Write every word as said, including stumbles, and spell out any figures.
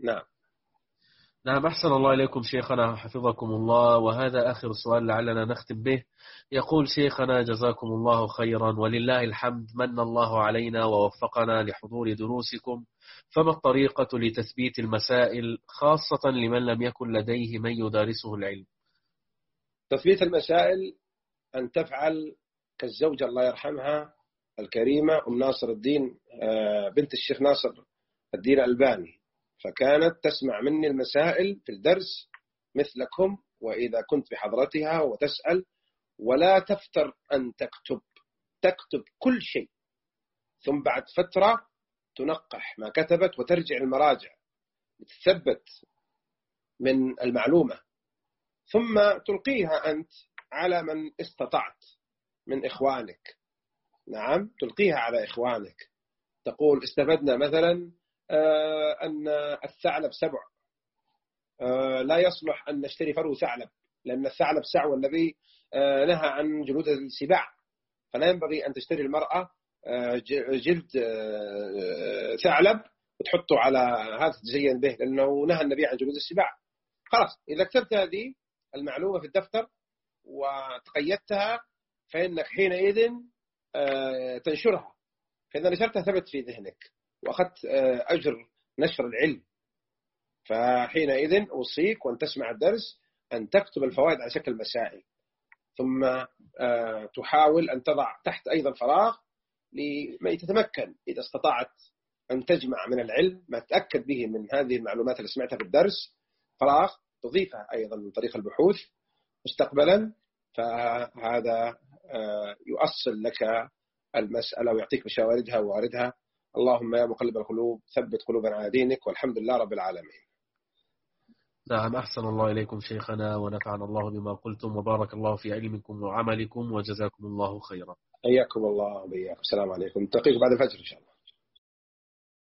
نعم. نعم، أحسن الله إليكم شيخنا حفظكم الله. وهذا آخر سؤال لعلنا نختم به. يقول شيخنا جزاكم الله خيرا ولله الحمد، من الله علينا ووفقنا لحضور دروسكم، فما الطريقة لتثبيت المسائل خاصة لمن لم يكن لديه من يدارسه العلم؟ تثبيت المسائل أن تفعل كالزوجة الله يرحمها الكريمة أم ناصر الدين بنت الشيخ ناصر الدين الألباني، فكانت تسمع مني المسائل في الدرس مثلكم، وإذا كنت بحضرتها وتسأل، ولا تفتر أن تكتب تكتب كل شيء، ثم بعد فترة تنقح ما كتبت وترجع المراجع لتثبت من المعلومة، ثم تلقيها أنت على من استطعت من إخوانك. نعم، تلقيها على إخوانك، تقول استفدنا مثلا أن الثعلب سبع، لا يصلح أن نشتري فرو ثعلب لأن الثعلب سع، والنبي نهى عن جلود السباع، فلا ينبغي أن تشتري المرأة جلد ثعلب وتحطه على هذا تزين به، لأنه نهى النبي عن جلود السباع. خلاص، إذا كتبت هذه المعلومة في الدفتر وتقيدتها فإنك حينئذ تنشرها، فإذا نشرتها ثبت في ذهنك وأخذت أجر نشر العلم. فحينئذ أوصيك وأن تسمع الدرس أن تكتب الفوائد على شكل مسائل، ثم تحاول أن تضع تحت أيضا فراغ لما تتمكن إذا استطعت أن تجمع من العلم ما تتأكد به من هذه المعلومات اللي سمعتها في الدرس، فراغ تضيفها أيضا من طريق البحوث مستقبلا، فهذا يؤصل لك المسألة ويعطيك مشاوردها وواردها. اللهم يا مقلب القلوب ثبت قلوبنا على دينك، والحمد لله رب العالمين. نعم، أحسن الله إليكم شيخنا ونفعنا الله بما قلتم وبارك الله في علمكم وعملكم وجزاكم الله خيرا. حياكم الله وبياكم. السلام عليكم، نلتقيكم بعد الفجر إن شاء الله.